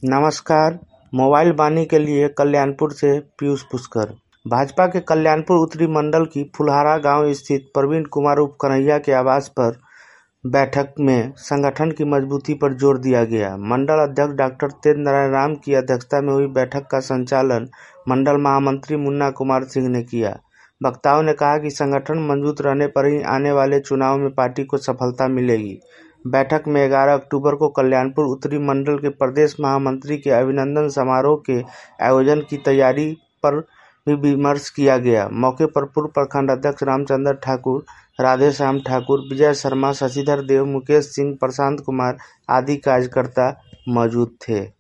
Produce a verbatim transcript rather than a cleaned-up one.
नमस्कार। मोबाइल वाणी के लिए कल्याणपुर से पीयूष पुष्कर। भाजपा के कल्याणपुर उत्तरी मंडल की फुलहारा गांव स्थित प्रवीण कुमार उर्फ कन्हैया के आवास पर बैठक में संगठन की मजबूती पर जोर दिया गया। मंडल अध्यक्ष डॉक्टर तेज नारायण राम की अध्यक्षता में हुई बैठक का संचालन मंडल महामंत्री मुन्ना कुमार सिंह ने किया। वक्ताओं ने कहा कि संगठन मजबूत रहने पर ही आने वाले चुनाव में पार्टी को सफलता मिलेगी। बैठक में ग्यारह अक्टूबर को कल्याणपुर उत्तरी मंडल के प्रदेश महामंत्री के अभिनंदन समारोह के आयोजन की तैयारी पर भी विमर्श किया गया। मौके पर पूर्व प्रखंड अध्यक्ष रामचंद्र ठाकुर, राधेश्याम ठाकुर, विजय शर्मा, शशिधर देव, मुकेश सिंह, प्रशांत कुमार आदि कार्यकर्ता मौजूद थे।